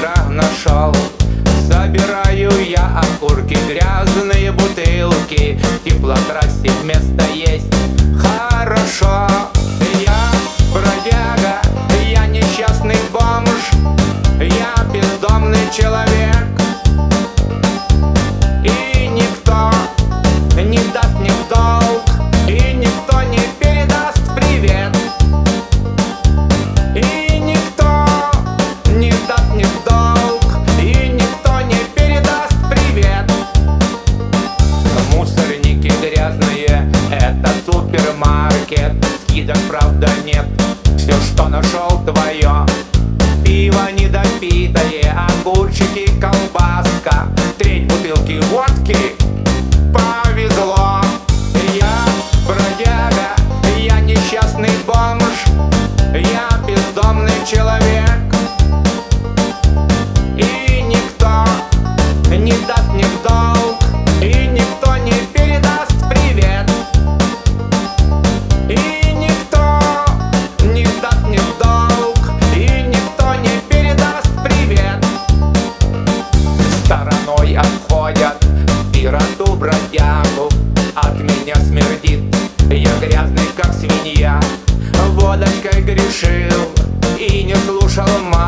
дилера нашел. Собираю я окурки, грязные бутылки. Теплотрассе место есть, хорошо. Я бродяга, я несчастный бомж, я бездомный человек. И никто не даст мне в долг, и никто не передаст привет. И никто не даст мне в долг, и никто не передаст привет. Мусорники грязные, это супермаркет. Скидок, правда, нет, все, что нашел, твое. Пиво недопитое, огурчики, колбаска, треть бутылки водки. Повезло. Я бродяга, я несчастный бомж, я бездомный человек. И никто не даст мне в долг, и никто не передаст привет. И никто не даст мне в долг, и никто не передаст привет. Стороной обходят пирату бродягу, от меня смердит, я грязный как свинья. Водочкой грешил и не слушал мать.